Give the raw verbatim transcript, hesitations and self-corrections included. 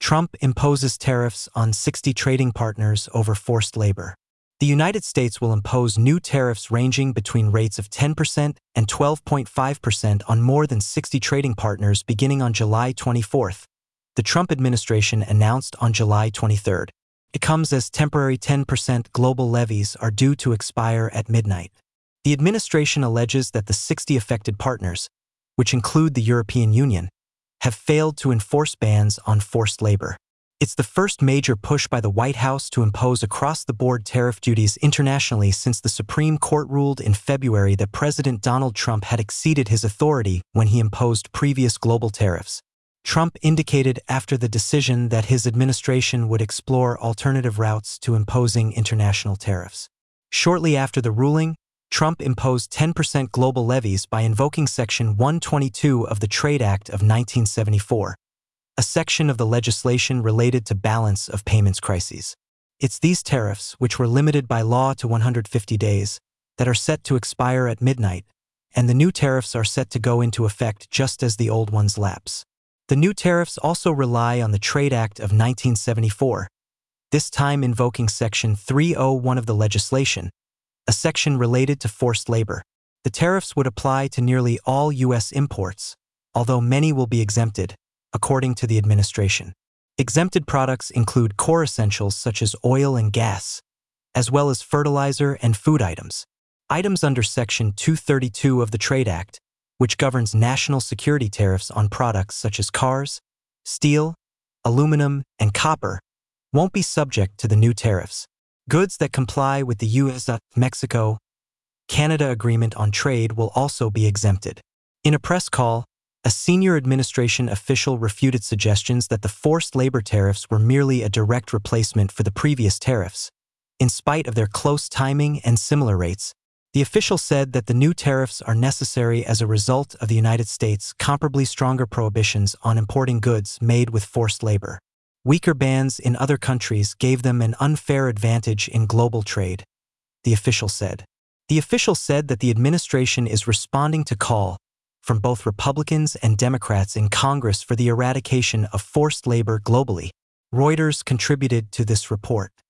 Trump imposes tariffs on sixty trading partners over forced labor. The United States will impose new tariffs ranging between rates of ten percent and twelve point five percent on more than sixty trading partners beginning on July twenty-fourth, the Trump administration announced on July twenty-third. It comes as temporary ten percent global levies are due to expire at midnight. The administration alleges that the sixty affected partners, which include the European Union, have failed to enforce bans on forced labor. It's the first major push by the White House to impose across-the-board tariff duties internationally since the Supreme Court ruled in February that President Donald Trump had exceeded his authority when he imposed previous global tariffs. Trump indicated after the decision that his administration would explore alternative routes to imposing international tariffs. Shortly after the ruling, Trump imposed ten percent global levies by invoking Section one twenty-two of the Trade Act of nineteen seventy-four. A section of the legislation related to balance of payments crises. It's these tariffs, which were limited by law to one hundred fifty days, that are set to expire at midnight, and the new tariffs are set to go into effect just as the old ones lapse. The new tariffs also rely on the Trade Act of nineteen seventy-four, this time invoking Section three oh one of the legislation, a section related to forced labor. The tariffs would apply to nearly all U S imports, although many will be exempted, according to the administration. Exempted products include core essentials such as oil and gas, as well as fertilizer and food items. Items under Section two thirty-two of the Trade Act, which governs national security tariffs on products such as cars, steel, aluminum, and copper, won't be subject to the new tariffs. Goods that comply with the U S Mexico Canada Agreement on Trade will also be exempted. In a press call, a senior administration official refuted suggestions that the forced labor tariffs were merely a direct replacement for the previous tariffs. In spite of their close timing and similar rates, the official said that the new tariffs are necessary as a result of the United States' comparably stronger prohibitions on importing goods made with forced labor. Weaker bans in other countries gave them an unfair advantage in global trade, the official said. The official said that the administration is responding to call from both Republicans and Democrats in Congress for the eradication of forced labor globally. Reuters contributed to this report.